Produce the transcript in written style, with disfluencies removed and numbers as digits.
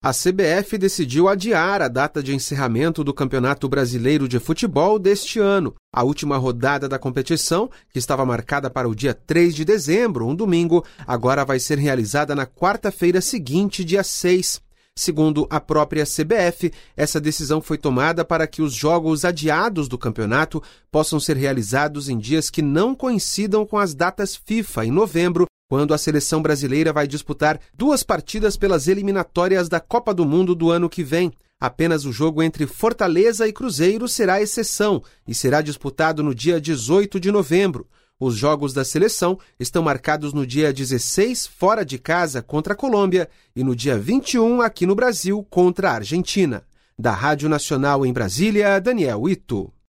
A CBF decidiu adiar a data de encerramento do Campeonato Brasileiro de Futebol deste ano. A última rodada da competição, que estava marcada para o dia 3 de dezembro, um domingo, agora vai ser realizada na quarta-feira seguinte, dia 6. Segundo a própria CBF, essa decisão foi tomada para que os jogos adiados do campeonato possam ser realizados em dias que não coincidam com as datas FIFA, em novembro, quando a seleção brasileira vai disputar 2 partidas pelas eliminatórias da Copa do Mundo do ano que vem. Apenas o jogo entre Fortaleza e Cruzeiro será exceção e será disputado no dia 18 de novembro. Os jogos da seleção estão marcados no dia 16, fora de casa, contra a Colômbia, e no dia 21, aqui no Brasil, contra a Argentina. Da Rádio Nacional em Brasília, Daniel Ito.